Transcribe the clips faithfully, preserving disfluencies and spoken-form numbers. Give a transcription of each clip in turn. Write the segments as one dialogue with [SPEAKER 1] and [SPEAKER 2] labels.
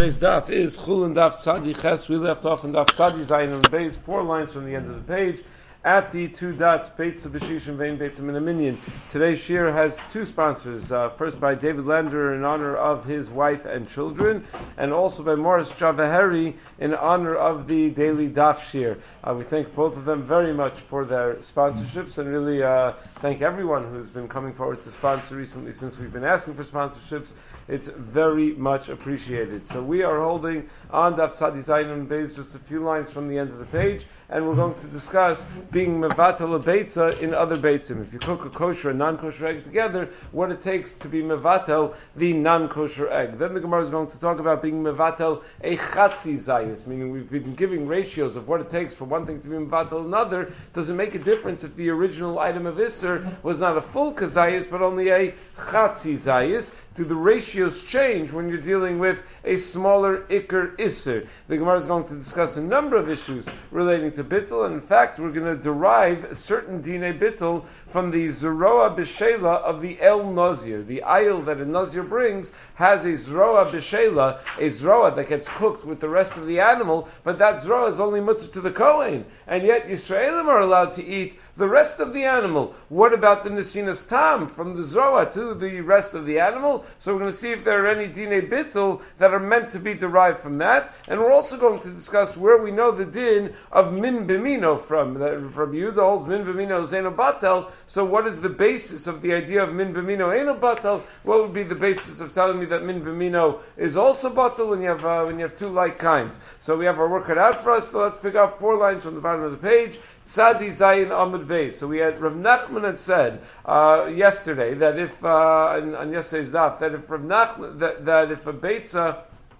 [SPEAKER 1] Today's daf is Chulin Daf Tzadi Ches. We left off in Daf Tzadi Zayin on the base, four lines from the end of the page. At the two dots, Beitza B'Shishim Vein Beitza Min Minyan. Today's shir has two sponsors. Uh, first by David Lander in honor of his wife and children, and also by Morris Javaheri in honor of the daily daf shir. Uh, we thank both of them very much for their sponsorships, and really uh, thank everyone who's been coming forward to sponsor recently since we've been asking for sponsorships. It's very much appreciated. So we are holding on Daf Tzadi Zayin and Beis, just a few lines from the end of the page, and we're going to discuss being mevatel a beitza in other beitzim. If you cook a kosher and non-kosher egg together, what it takes to be mevatel the non-kosher egg. Then the Gemara is going to talk about being mevatel a chatzi zayis, meaning we've been giving ratios of what it takes for one thing to be mevatel another. Does it make a difference if the original item of Isser was not a full kazayis, but only a chatzi zayis? Do the ratios change when you're dealing with a smaller ikr Isser? The Gemara is going to discuss a number of issues relating to bittul, and in fact, we're going to derive certain dinei bittul from the zeroa b'shela of the el nazir. The ayil that a nazir brings has a zeroa b'shela, a zeroa that gets cooked with the rest of the animal, but that zeroa is only mutter to the kohen, and yet Yisraelim are allowed to eat the rest of the animal. What about the nesinas tam from the zeroa to the rest of the animal? So we're going to see if there are any dinei bittul that are meant to be derived from that, and we're also going to discuss where we know the din of min bimino from. That from Yehuda holds min bimino zeno batel. So what is the basis of the idea of min bimino eno batel? What would be the basis of telling me that min bimino is also batel when you have uh, when you have two like kinds? So we have our work cut out for us. So let's pick up four lines from the bottom of the page. Tzadi Zayin Amud Beis. So we had Rav Nachman had said uh, yesterday that if uh, on, on yesterday's daf that if Rav Nachman that, that if a beitza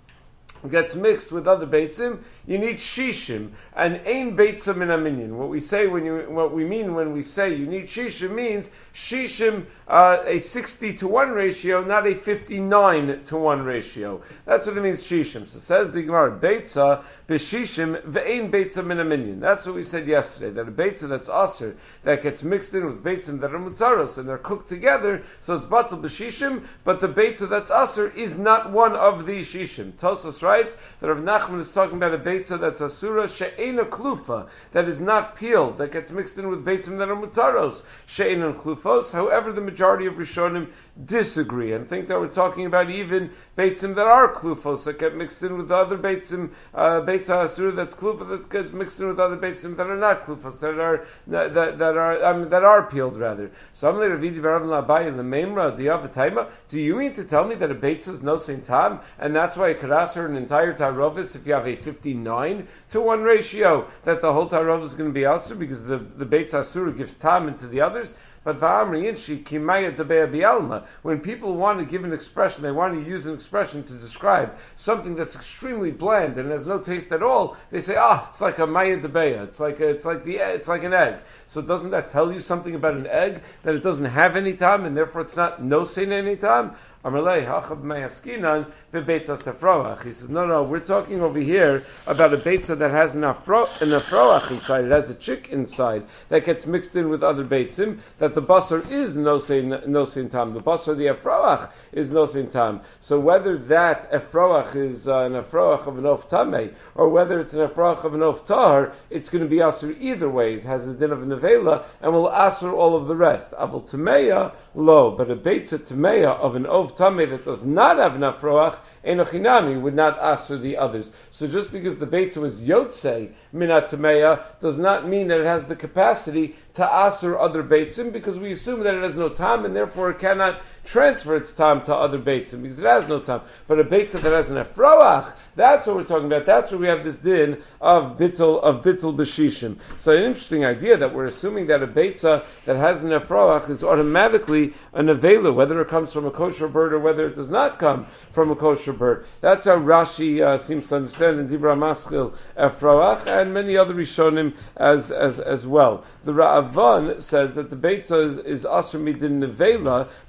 [SPEAKER 1] gets mixed with other beitzim, you need shishim, and ein beitza min minyan. What we say when you, what we mean when we say you need shishim means shishim uh, a sixty to one ratio, not a fifty-nine to one ratio. That's what it means shishim. So says the Gemara, beitza b'shishim ve'ein beitza min minyan. That's what we said yesterday, that a beitza that's aser that gets mixed in with beitzim that are mutaros and they're cooked together, so it's batal b'shishim, but the beitza that's aser is not one of the shishim. Tosas writes that Rav Nachman is talking about a beitza that's asura she'ena klufa, that is not peeled, that gets mixed in with beitzim that are mutaros she'ena klufos. However, the majority of Rishonim disagree and think that we're talking about even beitzim that are klufos that get mixed in with the other beitzim, uh, beitza asura that's klufa that gets mixed in with other beitzim that are not klufos, that are that, that, that are um, that are peeled rather. So I'm later vidi barav labai in the memra diyav. Do you mean to tell me that a beitza is no saint tam, and that's why it could ask her an entire tarovis if you have a fifty-nine to one ratio, that the whole tarovis is going to be asur because the the beitza asura gives tam into the others? But va'amri inshi kimaya debeya bialma. When people want to give an expression, they want to use an expression to describe something that's extremely bland and has no taste at all. They say, ah, it's like a maya debeya. It's like a, it's like the it's like an egg. So doesn't that tell you something about an egg, that it doesn't have any time and therefore it's not no sin any time? Amalei hachab meyaskinan bebeitza sefroach. He says, no, no, we're talking over here about a beitza that has an afro an afroach inside. It has a chick inside that gets mixed in with other beitzim. That the basar is no sein no sein tam. The basar, the afroach, is no sein tam. So whether that afroach is uh, an afroach of an of tamei, or whether it's an afroach of an of tahar, it's going to be asur either way. It has a din of a nevela and will asur all of the rest. Aval tameya lo, but a beitza tameya of an of tamei that does not have an afroach, enochinami, would not asur the others. So just because the beitza was yotzei minat tameya does not mean that it has the capacity to asur other beitzim, because we assume that it has no tam and therefore it cannot transfer its tam to other beitzim because it has no tam. But a beitza that has an afroach, that's what we're talking about. That's where we have this din of bittul of bittul b'shishim. So an interesting idea that we're assuming that a beitza that has an afroach is automatically an avela, whether it comes from a kosher bird or whether it does not come from a kosher bird. That's how Rashi uh, seems to understand in Dibra Maskil afroach and many other Rishonim as as as well. The Ra'avan says that the beitza is, is asur midin nevela because an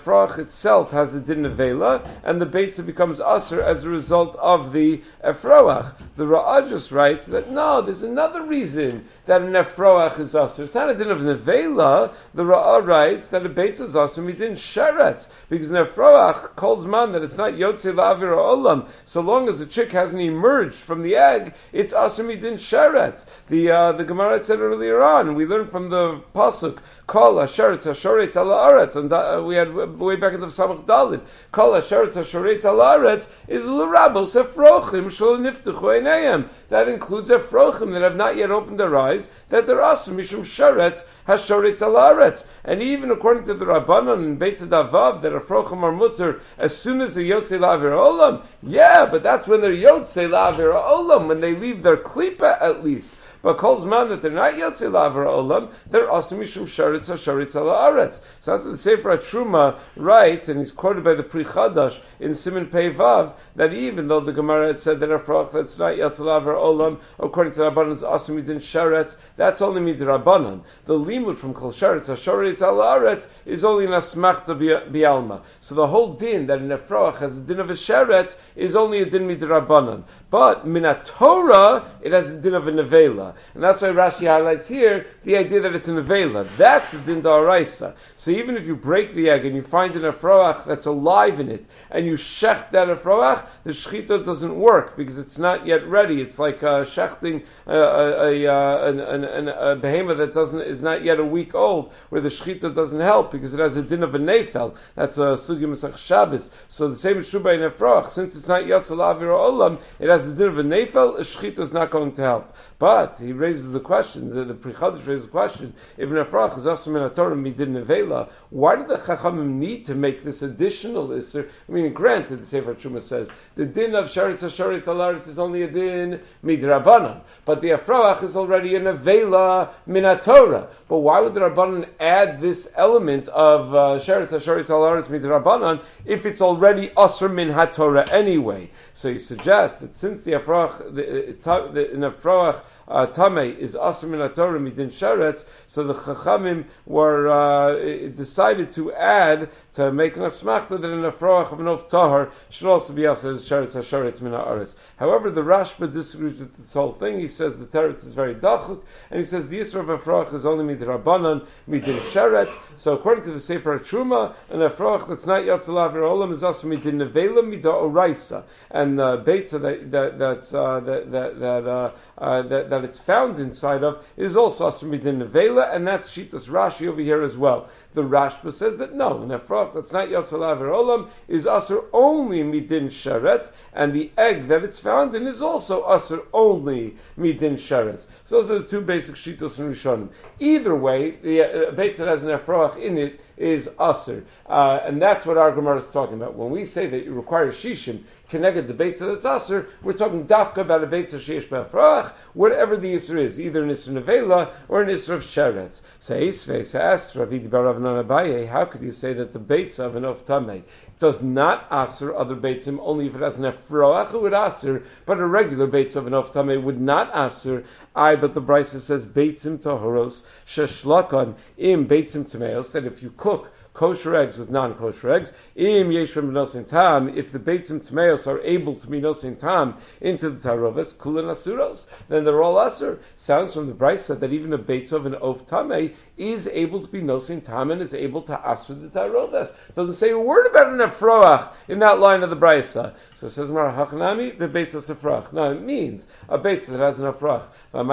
[SPEAKER 1] Efroach itself has a din nevela, and the Beitza becomes Aser as a result of the Efroach. The Ra'ah just writes that no, there's another reason that an Efroach is Aser. It's not a din of nevela. The Ra'ah writes that a Beitza is Aser midin Sheret, because an Efroach calls man that it's not Yotzei La'avir Olam. So long as the chick hasn't emerged from the egg, it's Aser midin Sheret. The uh, the Gemara said earlier on, we learned from the pasuk Kol Hasharetz Hashoretz Ala Aretz, and uh, we had way back in the Samach Dalid. Kol Hasharetz Hashoretz Ala Aretz is l'rabos Efrochim shel niftuchu einayim. That includes Efrochim that have not yet opened their eyes, that they're Aser mishum Sharetz Hashoretz Ala Aretz. And even according to the Rabbanon in Beit Davav, that Efrochim are mutter as soon as they're Yotzei La'avir Olam. Yeah, but that's when they're Yotzei La'avir Olam, when they leave their klipa at least. But calls man that they're not Yotzei La'avir Olam, they're Aser mishum Sharetz Hashoretz Ala Aretz. So that's the Sefer Truma writes, and he's quoted by the Pri Chadash in Siman Pei Vav, that even though the Gemara had said that Efroach that's not Yotzei La'avir Olam, according to the Rabbanon's Aser midin Sharetz, that's only midrabanan. The limud from Kol Sharetz Hashoretz Ala Aretz is only an asmachta bialma. So the whole din that an Efroach has a din of a Sharetz is only a din midrabanan. But minat Torah, it has a din of a nevela. And that's why Rashi highlights here the idea that it's a nevela. That's a din da'oraisa. So even if you break the egg and you find an Efroach that's alive in it, and you shecht that Efroach, the shechita doesn't work because it's not yet ready. It's like uh, shechting uh, a, a, an, an, a behemoth that doesn't is not yet a week old, where the shechita doesn't help because it has a din of a nefel. That's a sugi Masach Shabbos. So the same is true by an Efroach. Since it's not Yotzei La'avir Olam, it has a din of a nefel. A shechita is not going to help. But he raises the question, the, the Pri Chadash raises the question, if an Efroach is Aser min haTorah midin nevela, why did the Chachamim need to make this additional Isser? I mean, granted, the Sefer Truma says, the din of Sharetz HaShoretz Ala Aretz is only a din midrabanan, but the Efroach is already a nevela min haTorah. But why would the Rabbanan add this element of uh, Sharetz HaShoretz Ala Aretz midrabanan if it's already Aser min haTorah anyway? So he suggests that since the Efroach, the, the, an Efroach Uh, Tamei is Aser min haTorah midin Sharetz, so the Chachamim were uh, decided to add, to make an asmachta that an Efroach of an of Tahar should also be Aser as Sharetz HaShoretz min ha'aretz. However, the Rashba disagrees with this whole thing. He says the teretz is very dachuk, and he says the Yisra of Efroach is only midrabanan, midin Sharetz. So according to the Sefer Truma, an Efroach that's not Yotzei La'avir Olam is Aser midin nevela mida'oraisa, and the uh, Beitza that that that uh, that that, that uh, Uh, that, that it's found inside of is also Aser midin nevela, and that's Shitas Rashi over here as well. The Rashba says that no, an Efroach that's not Yotzei La'avir Olam is Aser only midin Sharetz, and the egg that it's found in is also Aser only midin Sharetz. So those are the two basic Shitos and Rishonim. Either way, the uh, Beit that has an Efroach in it is Aser, uh, and that's what our Gemara is talking about. When we say that you require Shishim connected the Beit that's Aser, we're talking dafka about a Beit Sheish B'Efroach, whatever the Isser is, either an Isser Nevela or an Isser of Sheretz. So Isvei, so asks Rav Yidi bar Rav Nan Abaye, how could you say that the Beitza of an Of Tamei does not Aser other Beitzim, only if it has an Efroach it would Aser, but a regular Beitza of an Of Tamei would not Aser? I, but the Brisa says Beitzim Tohoros, Sheshlakan, Im Beitzim Tameos, that if you cook kosher eggs with non-kosher eggs, im yesh b'nosin tam, if the beitzim tameos are able to be nosin tam into the taroves, kulan asuros, then they're all aser. Sounds from the Brisa that even a beitz of an of tamei is able to be nosin tam and is able to aser the taroves. Doesn't say a word about an efroach in that line of the Brisa. So it says Mar Hachanami bebeitz efroach. No, it means a beitz that has an efroach.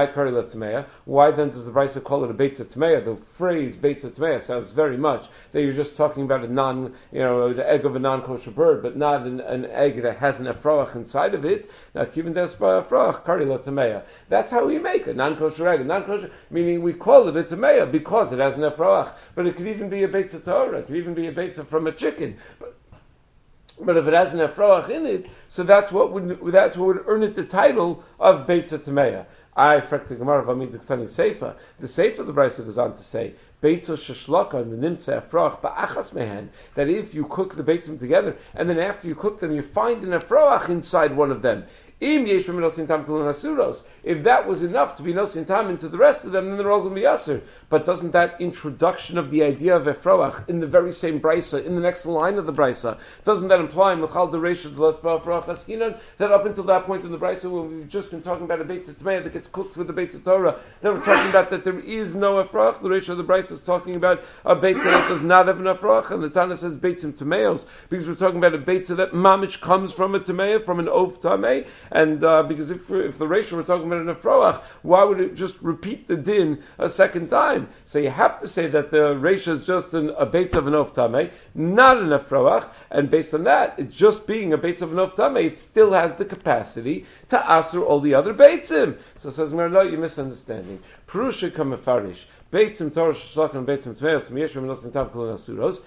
[SPEAKER 1] Why then does the Brisa call it a beitz tameya? The phrase beitz tameya sounds very much that you're just talking about a non, you know, the egg of a non-kosher bird, but not an, an egg that has an efroach inside of it. Now, kivin despa efroach karila tameya. That's how we make a non-kosher egg. A non-kosher, meaning we call it a tameya because it has an efroach. But it could even be a beitza Torah. It could even be a beitza from a chicken. But, But if it has an efroach in it, so that's what would that's what would earn it the title of beitza tameya. I frek the Gemara v'amid d'ktani seifa. The seifa of the brisa goes on to say, Beitzo sheshlaka v'nimtze efroach ba'achas mehen, that if you cook the beitzim together, and then after you cook them, you find an efroach inside one of them. If that was enough to be nosin tam into the rest of them, then they're all going to be aser. But doesn't that introduction of the idea of efroach in the very same brisa, in the next line of the brisa, doesn't that imply mechal dereisha d'lasba efroach askinan, that up until that point in the brisa, when we've just been talking about a beitzah tmeya that gets cooked with the beitzah Torah, then we're talking about that there is no efroach. The reisha of the brisa is talking about a beitzah that does not have an efroach, and the Tana says beitzim tmeos, because we're talking about a beitzah that mamish comes from a tmeya, from an ov tameh. And uh, because if if the ratio we're talking about an efroach, why would it just repeat the din a second time? So you have to say that the ratio is just an, a beitz of an of tameh, not an efroach, and based on that, it's just being a beitz of an of tameh, it still has the capacity to asur all the other beitzim. So it says, no, you're misunderstanding. Perusha kamefarish beitzim Torah shlach and beitzim tmeos miyesh v'menosin tam kol asuros.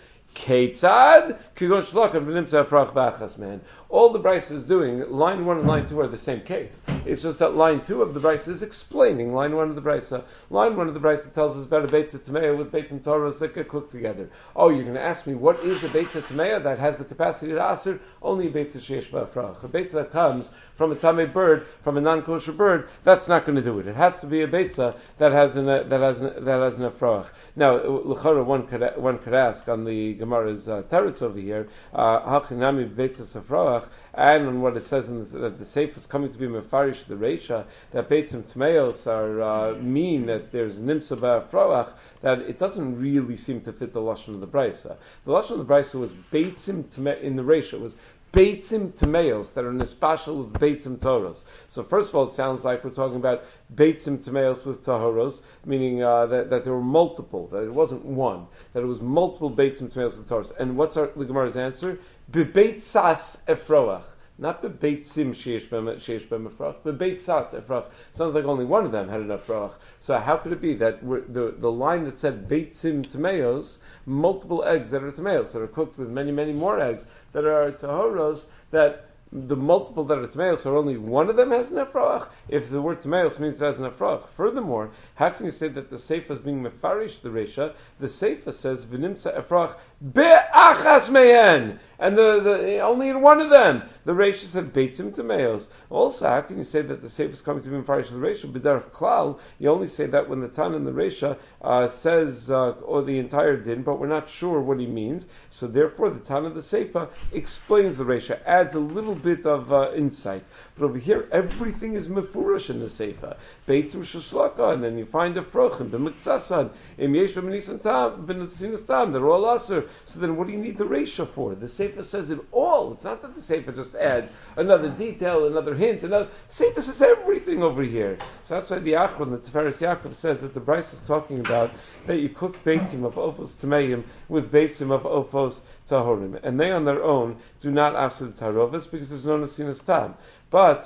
[SPEAKER 1] Ketzad kigon shlach and v'nimtza efroach ba'achas man. All the brisa is doing, line one and line two are the same case. It's just that line two of the brisa is explaining line one of the brisa. Line one of the brisa tells us about a beitzah tmeya with beitzim Torahs that get cooked together. Oh, you're going to ask me, what is a beitzah tmeya that has the capacity to aser? Only a beitzah sheish ba'afrach. A beitzah that comes from a tamei bird, from a non-kosher bird, that's not going to do it. It has to be a beitzah that has an that has an, that has an afrach. Now, l'chara, one could one could ask on the Gemara's uh, teretz over here, hachinami beitzah afrach. And on what it says in this, that the seif is coming to be mefarish the reisha, that beitzim tmeos are uh, mean that there's nimtza ba'afroach, that it doesn't really seem to fit the lashon of the brisa. The lashon of the brisa was beitzim tme in the reisha was beitzim tmeos that are nespashal with beitzim toros. So first of all, it sounds like we're talking about beitzim tmeos with tahoros, meaning uh, that, that there were multiple, that it wasn't one, that it was multiple beitzim tmeos with tahoros. And what's our, the Gemara's answer? Bebeitzas efroach. Not bebeitzim sheish bem efroach, bebeitzas efroach. Sounds like only one of them had an efroach. So how could it be that we're, the the line that said beitzim tameos, multiple eggs that are tameos, that are cooked with many, many more eggs that are tahoros, that the multiple that are tameos are only one of them has an efroach? If the word tameos means it has an efroach. Furthermore, how can you say that the seifa is being mefarish the reisha? The seifa says v'nimtza efroach be'achas mehen, and the, the only in one of them. The reisha said beitzim tameos. Also, how can you say that the seifa is coming to be mefarish the reisha? B'derech klal, you only say that when the Tan in the reisha uh, says uh, or the entire din, but we're not sure what he means. So therefore, the Tan of the seifa explains the reisha, adds a little bit of uh, insight. But over here, everything is mefurish in the seifa. Beitzim sheshlaka, and then you find a frochim, b'mikzasan, im yesh b'menisan tam, b'nesinas tam, they're all aser. So then what do you need the reisha for? The seifa says it all. It's not that the seifa just adds another detail, another hint, another. Seifa says everything over here. So that's why the Achron, the Tiferes Yaakov, says that the Bryce is talking about that you cook beitzim of ofos tameim with beitzim of ofos tahorim, and they on their own do not ask the tarovis because there's no nesinas tam. But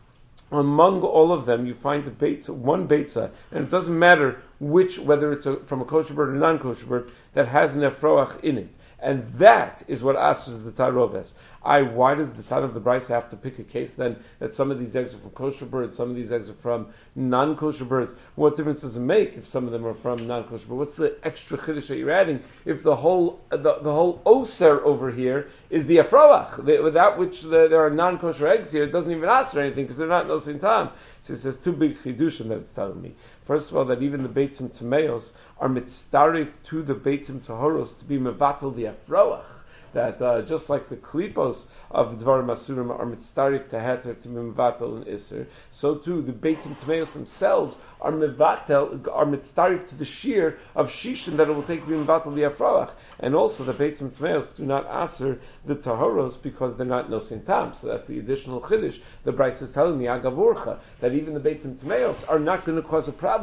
[SPEAKER 1] among all of them, you find a beitzah, one beitzah, and it doesn't matter which, whether it's a, from a kosher bird or non-kosher bird, that has an efroach in it. And that is what asks the taroves. I, why does the Tan of the Bryce have to pick a case then that some of these eggs are from kosher birds, some of these eggs are from non-kosher birds? What difference does it make if some of them are from non-kosher birds? What's the extra chiddush that you're adding if the whole the, the whole oser over here is the afroach, without which the, there are non-kosher eggs here? It doesn't even ask for anything because they're not nosin tam. So it says two big chidushim that it's telling me. First of all, that even the beitzim tameos are mitzdarif to the beitzim tahoros to be mevatel the afroach. That uh, just like the klipos of Dvarim Asurim are mitzdarif to heter to be mevatel and iser, so too the beitzim tameos themselves are mevatel, are mitzdarif to the shear of shishin that it will take to be mevatel the afroach. And also the beitzim tameos do not aser the tahoros because they're not nosin tam. So that's the additional chiddush. The Bryce is telling me agavurcha that even the beitzim tameos are not going to cause a problem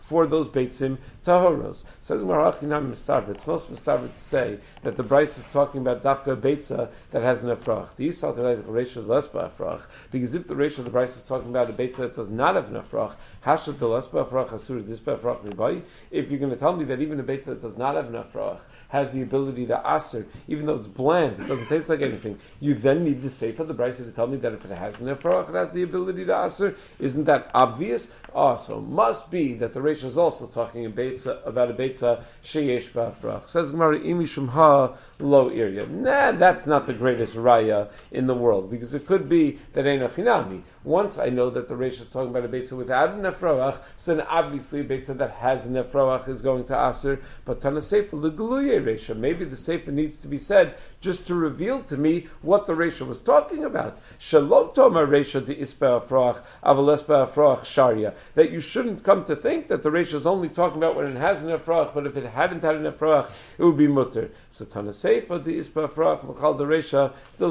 [SPEAKER 1] for those beitzim tahoros. Says Marachinam Mistavritz. Most Mistavritz say that the Bryce is talking about dafka beitza that has an afrach. The Yisal Kedai the ratio is less by afrach, because if the ratio of the Bryce is talking about a beitza that does not have an afrach, hashat the less by afrach asur this by afrach ribai. If you're going to tell me that even a beitza that does not have an afrach has the ability to aser, even though it's bland, it doesn't taste like anything, you then need the sefer the Bryce to tell me that if it has an afrach, it has the ability to aser. Isn't that obvious? Oh, so must be that the ratio is also talking a beitza, about a beitza sheyesh ba'afrach. Says Gemara, imi shumha lo irya. Nah, that's not the greatest raya in the world, because it could be that ein achinami. Once I know that the ratio is talking about a beitza without an nefroach, so then obviously a beitza that has an nefroach is going to aser. But tana sefer leguluye ratio. Maybe the sefer needs to be said just to reveal to me what the ratio was talking about. Shalom toma ratio de ispa afroach avalespa afroach sharia. That you shouldn't come to think that the ratio is only talking about when it has an afroach, but if it hadn't had an afroach, it would be mutter. So tana sefer de ispa afroach mechal the ratio de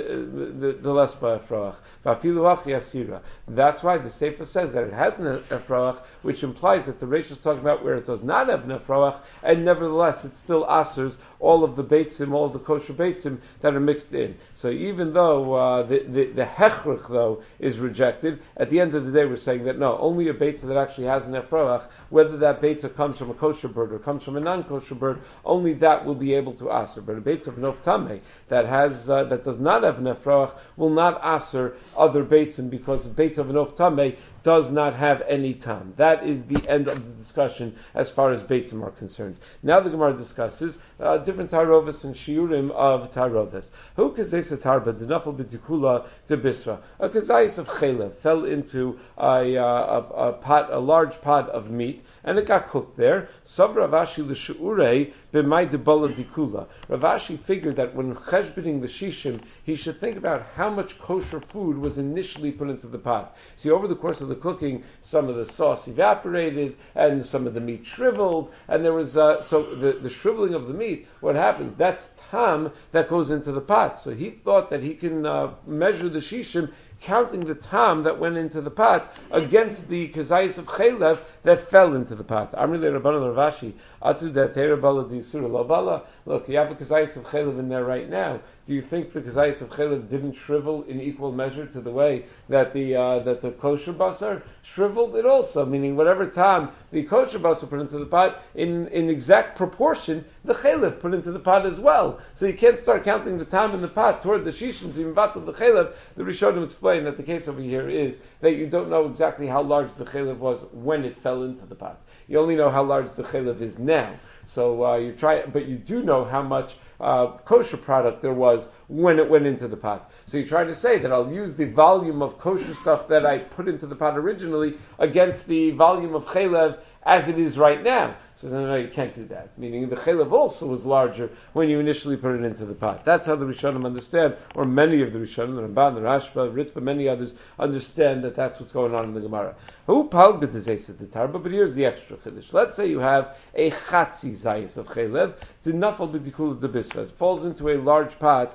[SPEAKER 1] lespa afroach vafilu hachi asira. That's why the sefer says that it has an afroach, which implies that the ratio is talking about where it does not have an afroach, and nevertheless it still asers all of the beitzim, all of the kosher beitzim that are mixed in. So even though uh, the, the, the hechrich, though, is rejected, at the end of the day we're saying that no, only a beitza that actually has an efroach, whether that beitza comes from a kosher bird or comes from a non-kosher bird, only that will be able to aser. But a beitza of nof tameh that has uh, that does not have an efroach will not aser other beitzim, because the beitza of nof tameh does not have any tam. That is the end of the discussion as far as beitzim are concerned. Now the Gemara discusses uh, different tarovis and shiurim of tarovis. Who kazayis a tarba denafel b'tikula de bisra? A kazayis of chelev fell into a, uh, a, a pot, a large pot of meat, and it got cooked there. Sav Ravashi l'shu'urei b'may debala dikula. Ravashi figured that when cheshbening the shishim, he should think about how much kosher food was initially put into the pot. See, over the course of the cooking, some of the sauce evaporated, and some of the meat shriveled, and there was uh, so the, the shriveling of the meat. What happens? That's tam that goes into the pot. So he thought that he can uh, measure the shishim, counting the tam that went into the pot against the kazayis of chelev that fell into the pot. Amrile Rabbanan Ravashi, atu datei bala disura lo bala. Look, you have a kazayis of chelev in there right now. Do you think the kazayis of chelev didn't shrivel in equal measure to the way that the uh, that the kosher basar shriveled? It also, meaning whatever time the kosher basar put into the pot, in, in exact proportion, the chelev put into the pot as well. So you can't start counting the time in the pot toward the shishim to invatal the chelev. The Rishonim explain that the case over here is that you don't know exactly how large the chelev was when it fell into the pot. You only know how large the chelev is now. So uh, you try, but you do know how much uh, kosher product there was when it went into the pot. So you try to say that I'll use the volume of kosher stuff that I put into the pot originally against the volume of chelev as it is right now. So no, no, you can't do that. Meaning the chelev also was larger when you initially put it into the pot. That's how the Rishonim understand, or many of the Rishonim, the Ramban, the Rashba, Ritva, many others understand that that's what's going on in the Gemara. Who palged the zayis the tarba? But here's the extra chiddush. Let's say you have a chatzi zayis of chelev to nafal b'dikula de bisra. It falls into a large pot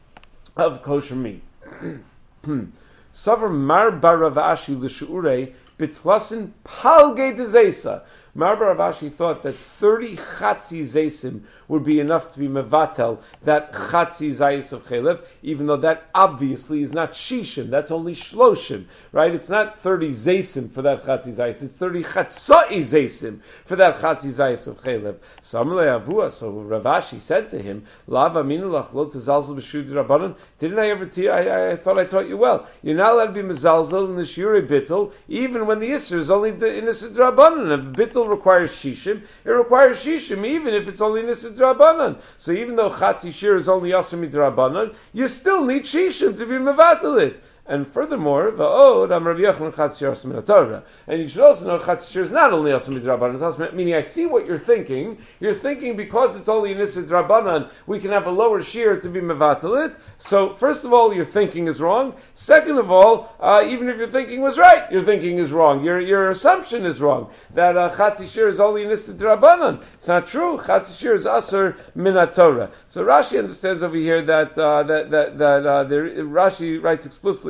[SPEAKER 1] of kosher meat. Savar mar baravashi l'shu'urei bitlasin palge de zayisa. Marbar Ravashi thought that thirty chatzi zaysim would be enough to be mevatel that chatzi zayis of chelev, even though that obviously is not shishim, that's only shloshim, right? It's not thirty zaysim for that chatzi zayis, it's thirty chatzai zaysim for that chatzi zayis of chelev. So Amalei Avua, so Ravashi said to him, Lava minulach lo tezalzel b'shud rabbanon. Didn't I ever tell you? I, I thought I taught you well. You're not allowed to be mezalzel in the shiurei bittul, even when the isser is only in the sidrabanan. A bittul requires shishim, it requires shishim even if it's only nisid drabanan. So even though chatzi shir is only yasser midrabanan, you still need shishim to be mevatel it. And furthermore, va'od am Rabbi Yochanan chatzi shir min Torah. And you should also know chatzi shir is not only yasser midrabanan. Meaning, I see what you're thinking. You're thinking because it's only nisid drabanan, we can have a lower shir to be mevatel it. So first of all, your thinking is wrong. Second of all, uh, even if your thinking was right, your thinking is wrong. Your your assumption is wrong that uh, chatzi shir is only nisid drabanan. It's not true. Chatzi shir is aser min Torah. So Rashi understands over here that uh, that that that uh, there, Rashi writes explicitly.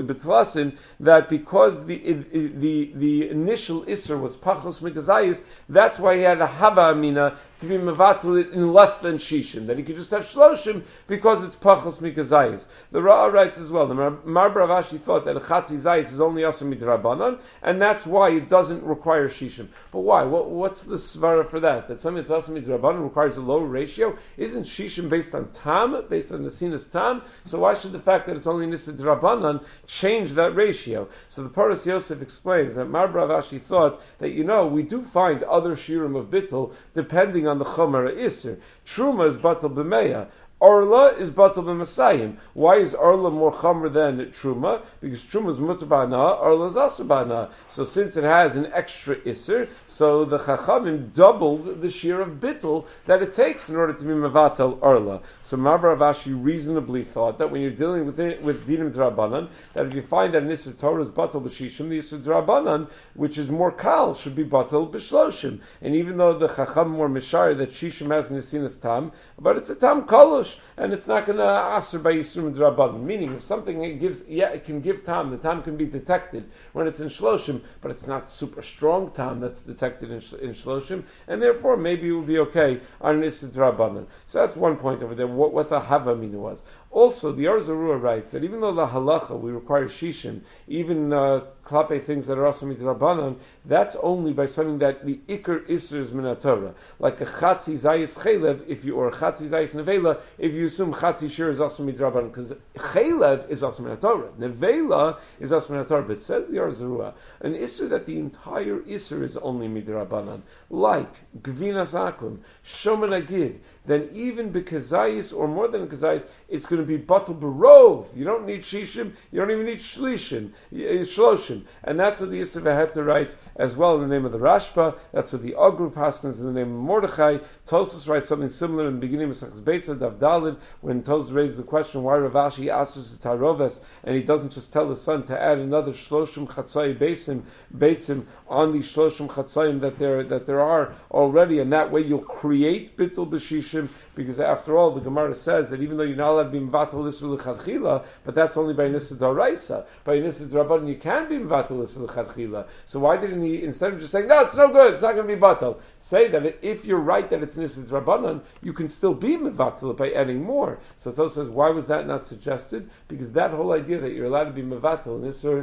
[SPEAKER 1] B'tlasin, that because the the the initial Isser was Pachos Mikazayis, that's why he had a Hava Amina to be Mevatel it in less than Shishim, that he could just have Shloshim because it's Pachos Mikazayis. The Ra'ah writes as well, the Mar Rav Ashi thought that a Chatzi Zayis is only Asur Midrabanan, and that's why it doesn't require Shishim. But why? What, what's the svara for that? That something that's Asur Midrabanan requires a lower ratio? Isn't Shishim based on Tam, based on Nesinas Tam? So why should the fact that it's only Nisa Drabanan change that ratio? So the Paras Yosef explains that Mar Rav Ashi thought that, you know, we do find other Shirim of Bittul depending on the Chomer Isser. Truma is Batal B'meya. Orla is batal b'masayim. Why is Orla more chamer than Truma? Because Truma is mutar b'ana, Orla is also b'ana. So since it has an extra isser, so the Chachamim doubled the shear of bittul that it takes in order to be mevatel Orla. So Mar Rav Ashi reasonably thought that when you're dealing with it, with dinim drabanan, that if you find that an isser Torah is batal b'shishim, the isser drabanan, which is more kal, should be batal b'shloshim. And even though the Chacham were mishar that shishim has nesinas tam, but it's a tam kolosh, and it's not going to aser by Yisrum Drabanan. Meaning, if something it gives, yeah, it can give tam. The tam can be detected when it's in Shloshim, but it's not super strong tam that's detected in, in Shloshim, and therefore maybe it will be okay on Yisrum Drabanan. So that's one point over there. What, what the Havamina was. Also, the Or Zarua writes that even though the halacha we require shishim, even uh, klape things that are also midrabanan, that's only by something that the ikar isser is minatorah, like a chatzi zayis chaylev, if you or a chatzi zayis nevela, if you assume chatzi shir is also midrabanan, because chaylev is also minatorah, nevela is also minatorah. But it says the Or Zarua, an isser that the entire isser is only midrabanan, like gvinas akum, shoman agid, then even bekazayis or more than kazayis, it's going to be batal barov. You don't need shishim, you don't even need shlishim, shloshim. And that's what the Yisrael Veheta writes as well in the name of the Rashba. That's what the Agru Paskins in the name of Mordechai. Tosos writes something similar in the beginning of Mesachs Beitza, Dav Dalid, when Tosos raises the question why Rav Ashi asus taroves, and he doesn't just tell the son to add another shloshim chatzai beisim, beisim on the shloshim chatzayim that there that there are already, and that way you'll create bittul b'shishim, because after all, the Gemara says that even though you're not allowed to be mvatal l'isur l'chadchila, but that's only by nisa d'oraisa. By nisa d'rabbanan you can be mvatal l'isur l'chadchila. So why didn't he, instead of just saying, no, it's no good, it's not going to be batal, say that if you're right that it's nisa d'rabbanan, you can still be mvatal by adding more. So Tos says, why was that not suggested? Because that whole idea that you're allowed to be mvatal l'isur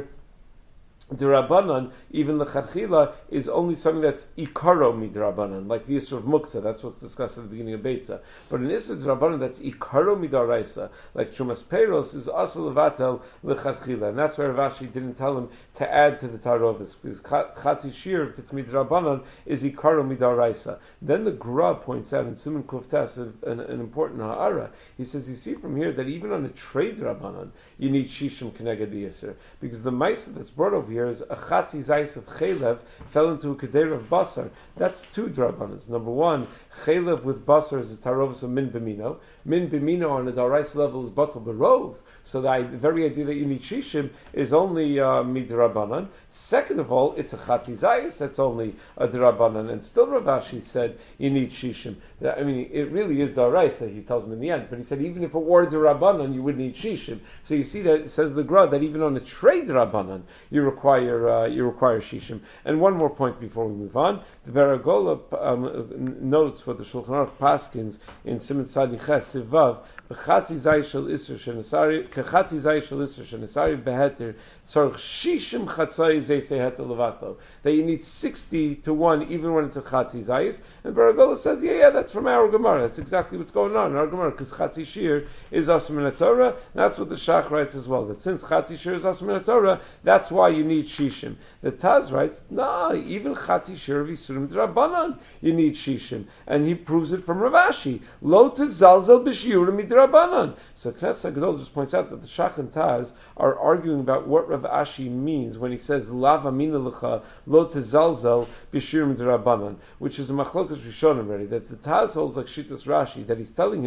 [SPEAKER 1] Dirabanan, even the Chadchila, is only something that's Ikaro Midrabanan, like the Yisr of Muktzah, that's what's discussed at the beginning of Beitza. But in Yisr Dirabanan, that's Ikaro Midaraisa, like Chumas Peiros is also Levatel Lechadchila, and that's why Rav Ashi didn't tell him to add to the Tarovis, because Chatzi Shir, if it's Midrabanan, is Ikaro Midaraisa. Then the Gra points out in Simon Kuftas, an, an important Ha'ara, he says, you see from here that even on a trade Rabbanan, you need Shishim Keneged the Yisr, because the Maisa that's brought over here is a chatzi zayis of chaylev fell into a keder of basar. That's two drabanas. Number one, chaylev with basar is a tarovus of min b'mino. Min b'mino on a darais level is batal barov. So the very idea that you need shishim is only uh, midrabanan. Second of all, it's a chatzi zayis that's only a drabanan, and still Rav Ashi said you need shishim. I mean, it really is daraisa. He tells him in the end, but he said even if it were drabanan, you would need shishim. So you see that it says the Gra that even on a trade drabanan you require uh, you require shishim. And one more point before we move on, the Beragola um, notes what the Shulchan Aruch paskins in Siman Tzadi Ches Sivav. Chatzi zayis shel isur shenesari, kechatzi zayis shel isur shenesari beheter tzarich shishim chatzai zeisei heter levato. That you need sixty to one even when it's a chatzi zayis. And Baragola says, yeah, yeah, that's from our Gemara. That's exactly what's going on in our Gemara, because chatzi shir is asur min Torah. That's what the Shach writes as well. That since chatzi shir is asur min Torah, that's why you need shishim. The Taz writes, nah, even chatzi shir of isurim d'Rabbanan, you need shishim, and he proves it from Rav Ashi. Lo tezalzel b'shiurim Rabbanan. So Knesset Gadol just points out that the Shach and Taz are arguing about what Rav Ashi means when he says Lav Amina Lecha Lo Tezalzel B'Shirim D'Rabbanan, which is a Machlokas Rishonim already. That the Taz holds like Shittas Rashi, that he's telling him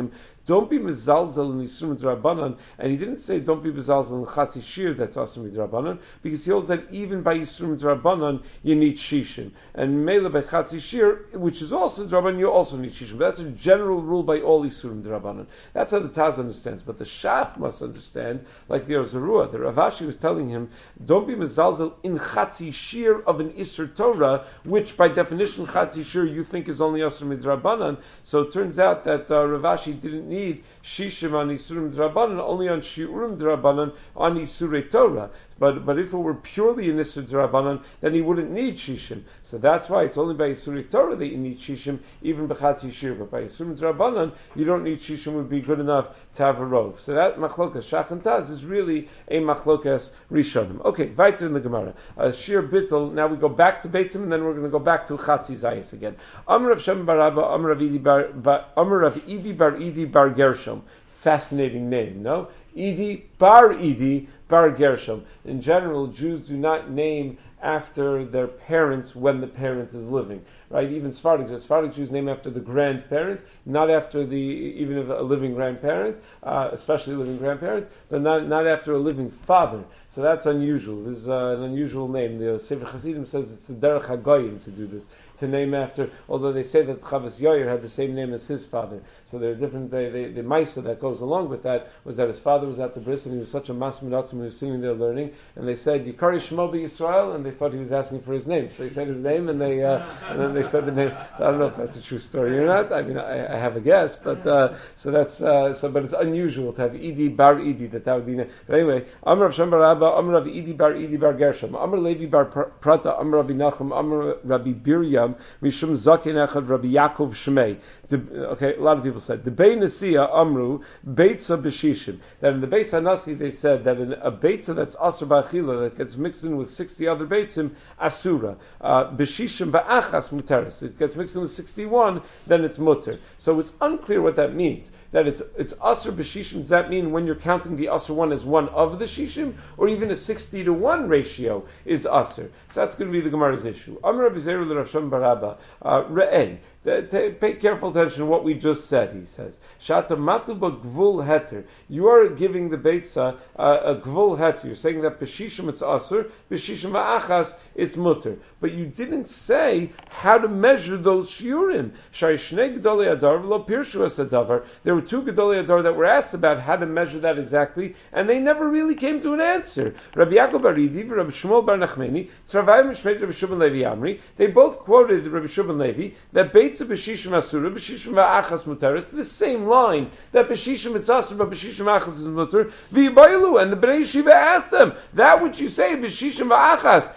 [SPEAKER 1] don't be mezalzel in Yisurim D'Rabbanan, and he didn't say don't be mezalzel in Chatzi Shir that's Asur Midrabanan, because he holds that even by Yisurim D'Rabbanan you need Shishim, and Mela by Chatzi Shir, which is also D'Rabbanan, you also need Shishim. But that's a general rule by all Yisurim D'Rabbanan. That's how the Taz understands. But the Shach must understand, like the Orzarua, the Rav Ashi was telling him, don't be mezalzel in Chatzi Shir of an Isur Torah, which by definition Chatzi Shir you think is only Asur Midrabanan. So it turns out that uh, Rav Ashi didn't need Shishim on Isurim D'Rabbanan, only on Shiurim D'Rabbanan on Isurei Torah. But but if it were purely an Isur D'Rabbanan, then he wouldn't need Shishim. So that's why it's only by Isurei Torah that you need Shishim, even B'chatzi Shir. But by Isurim D'Rabbanan, you don't need Shishim, would be good enough to have a rov. So that Machlokas Shach and Taz is really a Machlokas Rishonim. Okay, weiter in the Gemara. Uh, Shir Bittel, now we go back to Beitzim, and then we're going to go back to Chatzi Zayis again. Amr Rav Shem bar Abba, Amr Rav Idi bar, bar, Amr Rav Idi bar Idi bar Gershom. Fascinating name, no? Idi bar Idi bar Gershom. In general, Jews do not name after their parents when the parent is living, right? Even Sephardic, Sephardic Jews name after the grandparent, not after the even if a living grandparent, uh, especially a living grandparent, but not not after a living father. So that's unusual. This is uh, an unusual name. The Sefer Hasidim says it's the Derech HaGoyim to do this, to name after, although they say that Chavas Yair had the same name as his father. So there are different, they, they, the Maisa that goes along with that was that his father was at the bris and he was such a Mas Midatzim, he was sitting there learning, and they said, Yikari Shmo Yisrael, and they thought he was asking for his name. So he said his name, and they uh, and then they said the name. I don't know if that's a true story or not. I mean, I, I have a guess, but uh, so that's, uh, so, but it's unusual to have Idi bar Idi, that that would be, but anyway, Amr Rav Shem bar Abba, Amr Rav Idi bar Idi bar Gershom, Amr Levi bar Prata, Amr Rabbi Nachum, Amr Rabbi Biryam, Mishum Zakin Echad Rabbi Yaakov Shmei. Okay, a lot of people said the Bei Nasiya Amru Beitza B'Shishim. That in the Beis Hanasi they said that in a Beitza that's Asur Ba'achila that gets mixed in with sixty other Beitzim Asura. Uh, B'Shishim Ba'achas Muteris. It gets mixed in with sixty-one, then it's Muter. So it's unclear what that means. That it's it's Asur B'Shishim. Does that mean when you're counting the Asur one as one of the Shishim, or even a sixty to one ratio is Asur? So that's going to be the Gemara's issue. Amar Rabbi Zeru l'Rav Shem bar Abba Re'eh. Pay careful attention to what we just said, he says. Shata matu b'gvul heter. You are giving the beitza uh, a gvul heter. You're saying that b'shishim it's asur, b'shishim v'achas it's mutter. But you didn't say how to measure those shiurim. Shai shnei gedolei adar v'lo pirshu es adavar. There were two gedolei adar that were asked about how to measure that exactly, and they never really came to an answer. Rabbi Yaakov bar Idi and Rabbi Shmuel bar Nachmeni, Tzravayim Shmeit Rabbi Shimon Levi Amri. They both quoted Rabbi Shimon Levi that beitza b'shishim asura, b'shishim v'achas muteris, the same line that b'shishim it's asur, but b'shishim v'achas is muter. V'yibaylu, and the Bnei Yeshiva asked them, that which you say b'shishim v'achas,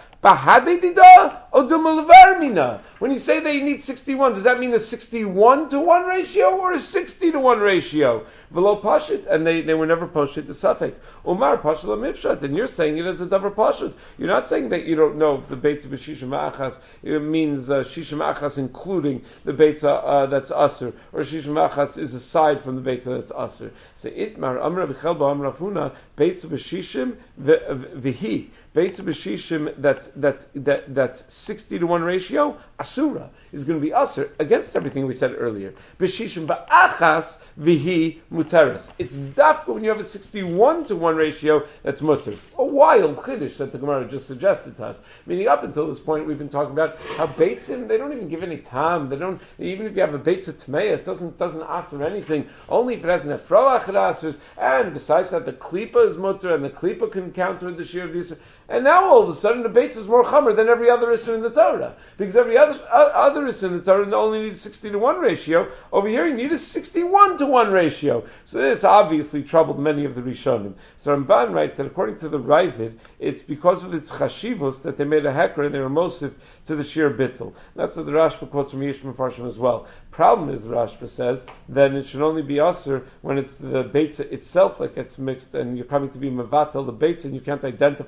[SPEAKER 1] when you say that you need sixty-one, does that mean a sixty-one to one ratio or a sixty to one ratio? V'lo pashit, and they, they were never pashit the suffix. Umar pashit l'mifshat, and you're saying it as a davar pashit. You're not saying that you don't know if the beitza b'shishim achas it means uh, shishim achas including the beitza uh, that's asur, or shishim achas is aside from the beitza that's asur. So itmar amra b'chelba amra funa beitza b'shishim v'hi. Beitza b'shishim that's that that that's sixty to one ratio, asura is going to be asur against everything we said earlier. B'shishim ba'achas v'hi muteris. It's dafka when you have a sixty-one to one ratio that's muter. A wild chiddush that the Gemara just suggested to us. Meaning up until this point we've been talking about how beitzim, they don't even give any tam. They don't, even if you have a beitza tmeya, it doesn't doesn't asur anything. Only if it has an efroach it asurs. And besides that, the klipa is muter, and the klipa can counter the shear of these. And now all of a sudden the beitza is more chamer than every other issue in the Torah, because every other uh, other issue in the Torah only needs a sixty to one ratio. Over here you need a sixty-one to one ratio. So this obviously troubled many of the Rishonim. So Ramban writes that according to the Ravid, it's because of its chashivos that they made a hekra and they were mosif to the shir bittul. That's what the Rashba quotes from Yesh Mefarshim as well. Problem is, the Rashba says, that it should only be asur when it's the beitza itself that gets mixed and you're coming to be mevatel the beitza and you can't identify where it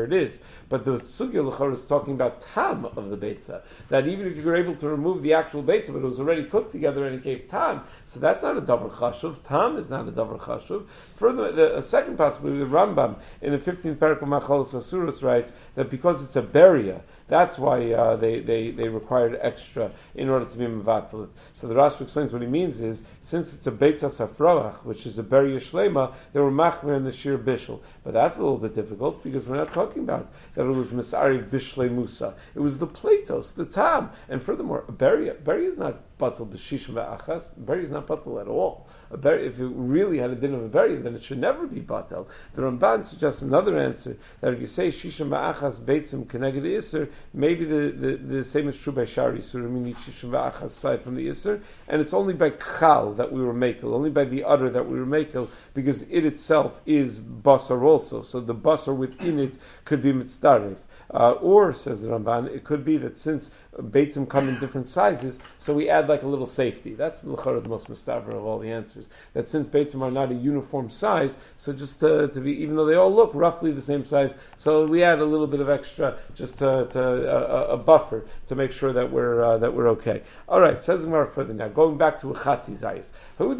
[SPEAKER 1] it is. But the sugya l'chor is talking about tam of the beitza, that even if you were able to remove the actual beitza, but it was already cooked together and it gave tam, so that's not a davar chashuv. Tam is not a davar chashuv. Further, the a second possibility, the Rambam in the fifteenth parak of Machalos Asuros writes that because it's a beria, that's why uh, they, they, they required extra in order to be mevatel. So the Rashi explains what he means is, since it's a beitza safroach, which is a beria shlema, they were machmer in the shir bishul. But that's a little bit difficult because we're not talking about that it was misariv bishle musa. It was the platos, the tam, and furthermore, a beria. Beria is not batal b'shishim v'achas. Beria is not batal at all. A beria, if it really had a din of a beria, then it should never be batal. The Ramban suggests another answer, that if you say shishim v'achas beitzim keneged iser, maybe the, the, the same is true by shari isur. I mean, shishim v'achas aside from the iser, and it's only by kchal that we were makel, only by the udder that we were makel, because it itself is basar also. So the basar within it could be mitzdarif. Uh, or, says the Ramban, it could be that since beitzim come in different sizes, so we add like a little safety. That's the most mustaver of all the answers. That since beitzim are not a uniform size, so just to, to be, even though they all look roughly the same size, so we add a little bit of extra, just to, to a, a buffer to make sure that we're uh, that we're okay. All right, says Gemara further now. Going back to a chatzi zayis.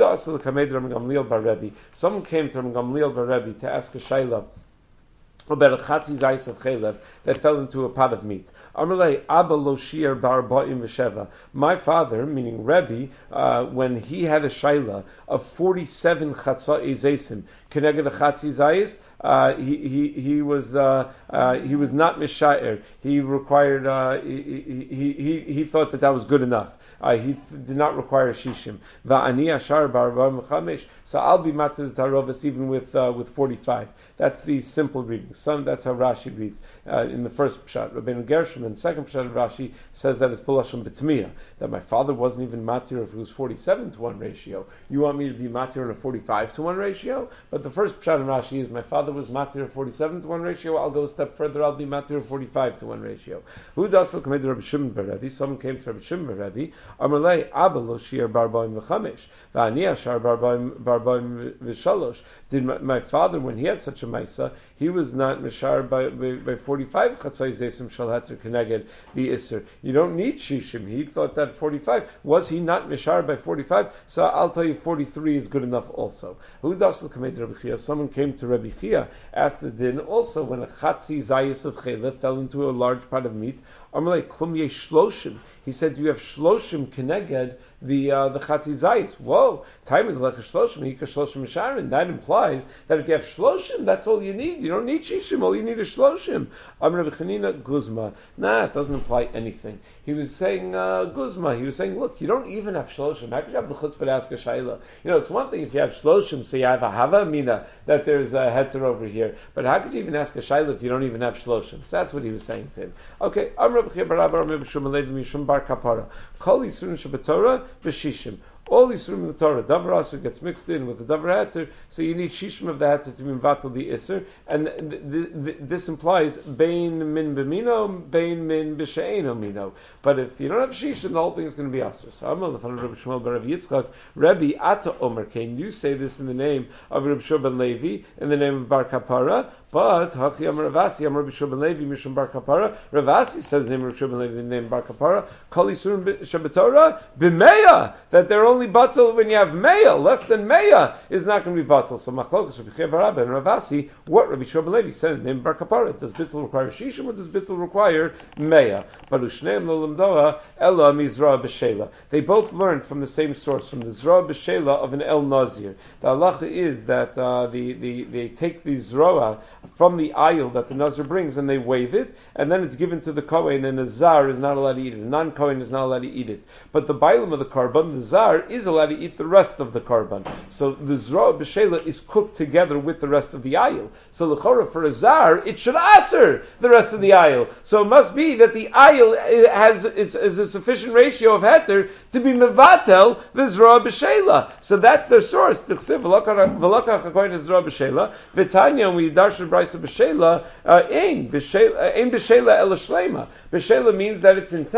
[SPEAKER 1] Someone came to Rabbi Gamliel bar Rebbe to ask a shayla about a chatzi zayis of chelev that fell into a pot of meat. Amalei Abba lo shir bar ba'im v'sheva. My father, meaning Rebbe, uh, when he had a shayla of forty-seven chatzah ezesim keneged a chatzi zayis, uh, he he he was uh, uh, he was not mishayer. He required uh, he, he he he thought that that was good enough. Uh, he th- did not require shishim. Va'ani ashar bar ba'im So I'll be matzah the tarovas even with uh, with forty-five. That's the simple reading. Some that's how Rashi reads uh, in the first pshat. Rabbeinu Gershom in the second pshat of Rashi says that it's bulashon b'tmiya, that my father wasn't even matir if it was forty-seven to one ratio. You want me to be matir in a forty-five to one ratio? But the first pshat in Rashi is my father was matir of forty-seven to one ratio. I'll go a step further. I'll be matir of forty-five to one ratio. Who does come to Rabbi Shimon bar Rebbe? Someone came to Rabbi Shimon bar Rebbe. Amalei Abba lo shir bar ba'im v'chamesh va'ani ashar bar ba'im v'shalosh. Did my, my father, when he had such a Maisa, he was not mishar by, by, by forty-five chatzai zesim shal hater keneged the iser. You don't need shishim. He thought that forty-five. Was he not mishar by forty-five? So I'll tell you forty-three is good enough also. Who does the Kamei to Rabbi Chia? Someone came to Rabbi Chia, asked the din also when a chatzi zayis of chayla fell into a large pot of meat. Amalei klum ye shloshim. He said, "Do you have shloshim keneged the uh, the chatzi zayis?" Whoa, time in the shloshim, he shloshim misharin. That implies that if you have shloshim, that's all you need. You don't need shishim. All you need is shloshim. Amar Rabbi Chanina guzma. Nah, it doesn't imply anything. He was saying uh, guzma. He was saying, look, you don't even have shloshim. How could you have the chutzpah to ask a shayla? You know, it's one thing if you have shloshim, so you have a hava mina that there's a heter over here. But how could you even ask a shayla if you don't even have shloshim? So that's what he was saying to him. Okay, Amar Rabbi Chia bar Abba Rabbi Shimon Levi Mishum bar kapara. Kol yisurim shabatorah v'shishim. All Yisurim in the Torah, Davar Asur gets mixed in with the Davar Heter, so you need Shishim of the Heter to be Mvatal the Isser, and th- th- th- this implies Bein Min B'mino, Bein Min B'she'eno Mino. But if you don't have Shishim, the whole thing is going to be Asur. So I'm on the Rabbi Shmuel bar Rabbi Yitzchak, Rabbi Ata Omer, can you say this in the name of Rabbi Shua ben Levi, in the name of Bar Kapara? But Hachi Amar Ravasi, Amar Rabbi Shua ben Levi, Mishum Bar Kapara. Ravasi says the name of Rabbi Shua ben Levi, the name of Bar Kapara. Kol Yisurim Shabbatorah B'meya, that they're only batal when you have meya. Less than meya is not going to be batal. So Machlokas Rabbi Chia bar Abba and Ravasi, what Rabbi Shua ben Levi said in the name of Bar Kapara? Does bittul require shishim or does bittul require meya? But Ushneim lo lamdoa ela mizra b'shela. They both learned from the same source, from the zra b'shela of an El Nazir. The halacha is that uh, the, the they take the zroa from the aisle that the Nazir brings and they wave it, and then it's given to the Kohen, and a Zar is not allowed to eat it. A non-Kohen is not allowed to eat it. But the Bailam of the Karban, the Zar, is allowed to eat the rest of the Karban. So the Zroa B'Shela is cooked together with the rest of the aisle. So l'chora, for a Zar, it should aser the rest of the aisle. So it must be that the aisle has is, is a sufficient ratio of heter to be mevatel the Zroa B'Shela. So that's their source. T'chsiv v'lokach HaKohen is Zroa B'Shela. V'tanya, when we darshan Brisa B'Shela, ein B'Shela el Shlema. B'Shela means that it's intact.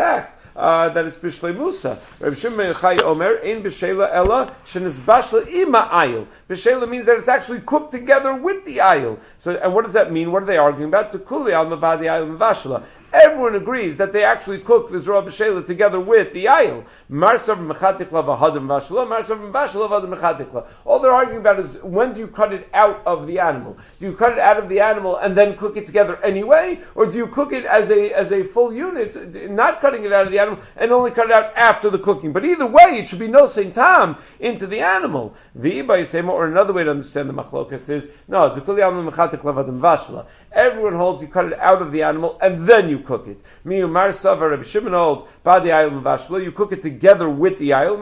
[SPEAKER 1] uh, that it's Bishlei Musa. Rabbi Shimon ben Yochai Omer, Ein B'Sheila Ella, Shenizbashla Ima Ayil. B'Sheila means that it's actually cooked together with the ayil. So, and what does that mean? What are they arguing about? Tukuli al Mavadi Ayil Mavashla. Everyone agrees that they actually cook the Zroa B'Sheila together with the ayil. Marsav Mechatikla V'Hadim Vashla, Marsav Vashla V'Hadim Mechatikla. All they're arguing about is when do you cut it out of the animal? Do you cut it out of the animal and then cook it together anyway? Or do you cook it as a as a full unit, not cutting it out of the animal, and only cut it out after the cooking? But either way, it should be no same time into the animal. Or another way to understand the machlokas is, no, everyone holds you cut it out of the animal and then you cook it. Miyumar Savar, Rabbi Shimon holds, Badi Ayil Mvashla, you cook it together with the ayil,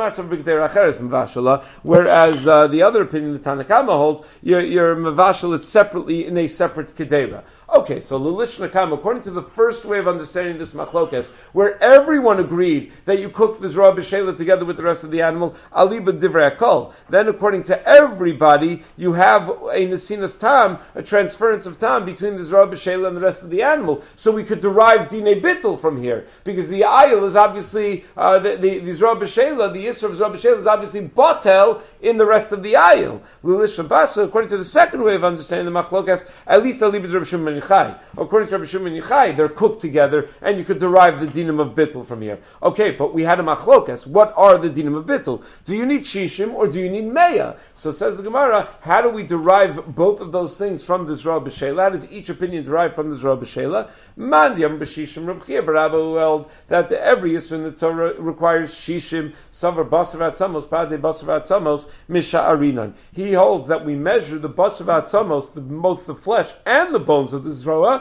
[SPEAKER 1] whereas uh, the other opinion, the Tanakama holds, you're, you're mavashal it separately in a separate kedera. Okay, so Lulish Nakam, according to the first way of understanding this machlokes, where everyone agreed that you cook the Zroa B'Sheila together with the rest of the animal, aliba divrei akol. Then according to everybody, you have a nesinas tam, a transference of tam between the Zroa B'Sheila and the rest of the animal. So we could derive dine bittul from here, because the ayil is obviously, uh, the, the, the Zroa B'Sheila, the Yisra of Zroa B'Sheila is obviously batel in the rest of the ayil. Lulish Nabasa, according to the second way of understanding the machlokes, at least aliba Rabbi Shimon Yochai. According to Rabbi Shimon Yochai, they're cooked together, and you could derive the dinim of bittul from here. Okay, but we had a machlokas. What are the dinim of bittul? Do you need shishim or do you need meya? So says the Gemara, how do we derive both of those things from the Zroa B'Sheila? How does each opinion derive from the Zroa B'Sheila? Mandyam b'shishim Reb Chia bar Abba who held that every yisur in the Torah requires shishim, savar basar atzamos, pade basar atzamos, misha arinan. He holds that we measure the basar atzamos, the, both the flesh and the bones of the Zroa,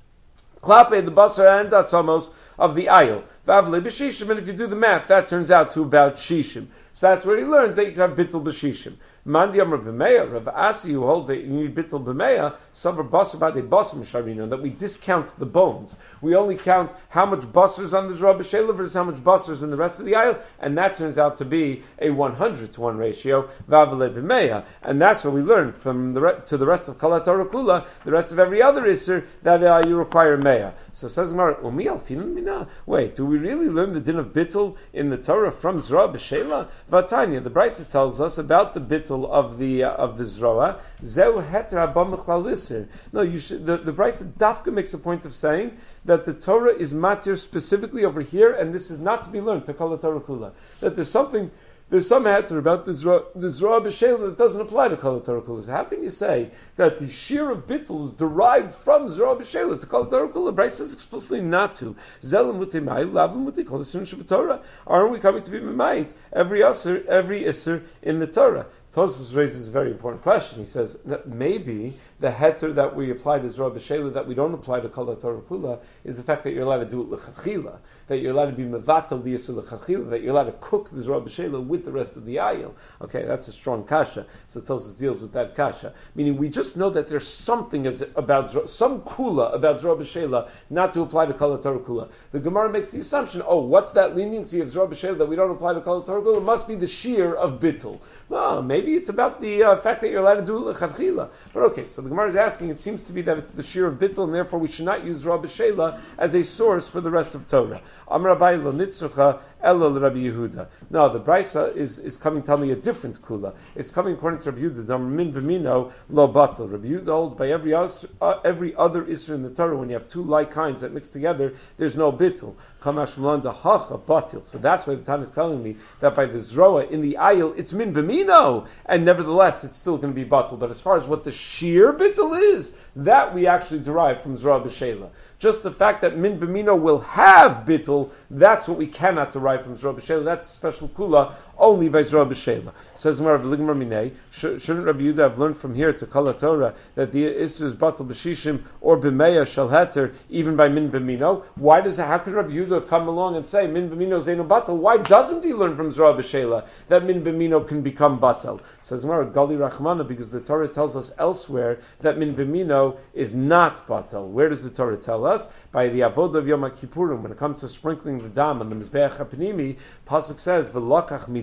[SPEAKER 1] klape the basar and atzamos of the ayil. Vavle b'shishim, and if you do the math, that turns out to about shishim. So that's where he learns that you can have bittul b'shishim. Mandi Amar b'meya, Rav Asi, who holds that you need bittul b'meya, savar basar b'adei basar misharino, that we discount the bones. We only count how much basar is on the Zroa B'Sheila versus how much basar is in the rest of the ayil, and that turns out to be a one hundred to one ratio, vavle b'meya. And that's what we learn from the re- to the rest of Kala Torah Kula, the rest of every other Isser, that uh, you require meya. So says Gemara, Umi alfinan mina. Wait, do we really learn the din of bittul in the Torah from Zroa B'Sheila? Vatanya, the Brisa tells us about the bittul of the uh, of the Zroa. Zeu heter haba mechlal isser. No, you should. The, the Brisa Dafka makes a point of saying that the Torah is matir specifically over here, and this is not to be learned to Kala Torah Kula. That there's something. There's some heter about the Zroa, the Zroa B'Sheila that doesn't apply to Kala Torah Kula. So how can you say that the shear of bittul is derived from Zroa B'Sheila to Kala Torah Kula? Bryce says explicitly not to. Zelam muti ma'il, lavim muti kol isur Torah. Aren't we coming to be ma'it every isur, every isur in the Torah? Tosfos raises a very important question. He says that maybe the heter that we apply to Zroa B'Sheila that we don't apply to Kala Torah Kula is the fact that you're allowed to do it l'chachila, that you're allowed to be mevatel the yisur l'chachila, that you're allowed to cook the Zroa B'Sheila with the rest of the ayil. Okay, that's a strong kasha. So Tosfos deals with that kasha. Meaning we just know that there's something as about some kula about Zroa B'Sheila not to apply to Kala Torah Kula. The Gemara makes the assumption, oh, what's that leniency of Zroa B'Sheila that we don't apply to Kala Torah Kula? It must be the shear of bittul. No, maybe it's about the uh, fact that you're allowed to do l'chachila. But okay, so the Gemara is asking, it seems to be that it's the shear of bittul, and therefore we should not use Zroa B'Sheila as a source for the rest of Torah. Amar Abaye lo nitzrucha ela Rabbi Yehuda. No, the Brisa is, is coming to tell me a different kula. It's coming according to Rabbi Yehuda, Dam min b'mino lo batel. Rabbi Yehuda holds by every, uh, every other Isra in the Torah, when you have two like kinds that mix together, there's no bittul. Kamash Malan da hacha batil. So that's why the Tan is telling me that by the Zroa in the ayil, it's min b'mino, and nevertheless, it's still going to be batel. But as far as what the sheer bittul is, that we actually derive from Zroa B'Sheila. Just the fact that min b'mino will have bittul, that's what we cannot derive from Zroa B'Sheila. That's a special kula only by Zroa B'Sheila. Says Gemara v'ligmar minei. Shouldn't Rabbi Yehuda have learned from here to Kala Torah that the Isser is batel b'shishim or b'meya shel heter even by min b'mino? Why does how could Rabbi Yehuda come along and say min b'mino zeinu batel? Why doesn't he learn from Zroa B'Sheila that min b'mino can become batel? Says Gemara Gali Rachmana, because the Torah tells us elsewhere that min b'mino is not batel. Where does the Torah tell us? By the avodah of Yom Kippurim, when it comes to sprinkling the dam on the mizbeach hapnimi, pasuk says v'lokach midam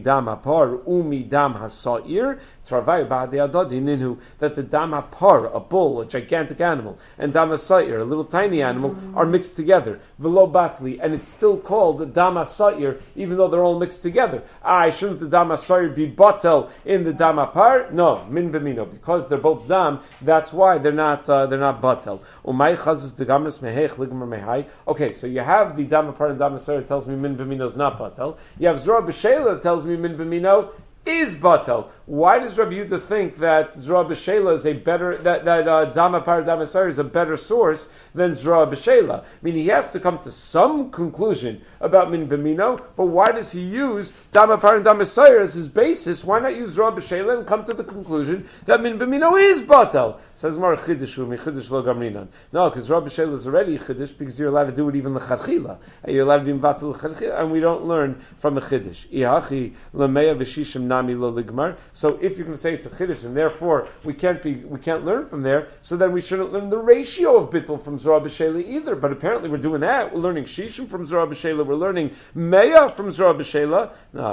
[SPEAKER 1] dam hapar umi dam hasair tzarvai ba'adei adadi ninhu, that the dam hapar, a bull, a gigantic animal, and dam hasair, a little tiny animal, are mixed together. V'lo batli, and it's still called dam hasair, even though they're all mixed together. Ah, shouldn't the dam hasair be batel in the dam hapar? No, min b'mino, because they're both dam. That's why they're not uh, they're not batel. Umay chazes degamas mehech ligmer mehai. Okay, so you have the dam hapar and dam hasair that tells me min b'mino is not batel. You have Zora b'Shela that tells me min b'mino is batel. Why does Rabbi Yehuda think that Zora b'Shela is a better, that that uh, dam hapar dam hasair is a better source than Zora b'Shela? I mean, he has to come to some conclusion about min b'mino, but why does he use dam hapar and dam hasair as his basis? Why not use Zora b'Shela and come to the conclusion that min b'mino is batel? Says Mar chiddush umi chiddush lo gamrinan. No, because Zora b'Shela is already a chiddush because you're allowed to do it even l'chadchila. You're allowed to be mvatel l'chadchila, and we don't learn from a chiddush. Iachi l'meya v'shishim nami lo ligmar. So if you can say it's a chiddush, and therefore we can't be, we can't learn from there, so then we shouldn't learn the ratio of bittul from Zora b'Shela either. But apparently we're doing that. We're learning shishim from Zora b'Shela. We're learning meya from Zora b'Shela.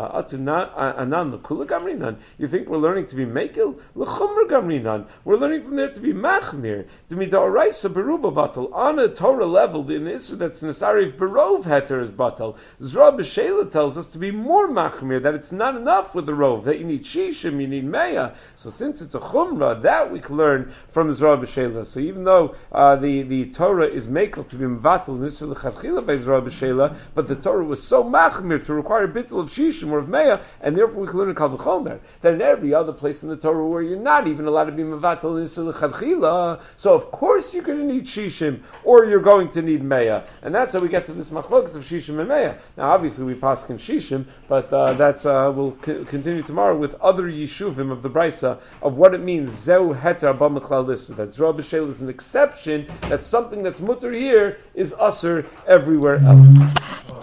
[SPEAKER 1] Anan l'kula gamrinan. You think we're learning to be mekil? L'chumr gamrinan. We're learning from there to be machmir. To be da'oraisa beruba batal. On a Torah level, the issue that's nesariv berov heter is batal. Zora b'Shela tells us to be more machmir, that it's not enough with the rov, that you need shishim, you need meya. So since it's a chumrah, that we can learn from Zora b'Shela. So even though uh, the, the Torah is mekel to be mvatal nisur l'chadchila by Zora b'Shela, but the Torah was so machmir to require a bittul of shishim or of meya, and therefore we can learn in kal v'chomer, that in every other place in the Torah where you're not even allowed to be mvatal nisur l'chadchila, so of course you're going to need shishim, or you're going to need meya. And that's how we get to this machlokas of shishim and meya. Now obviously we pass in shishim, but uh, that's uh, we'll c- continue tomorrow with other yishuvim of the Brisa of what it means zeu heter ba mechlal lister, that Zora b'Shela is an exception, that something that's mutter here is usher everywhere else.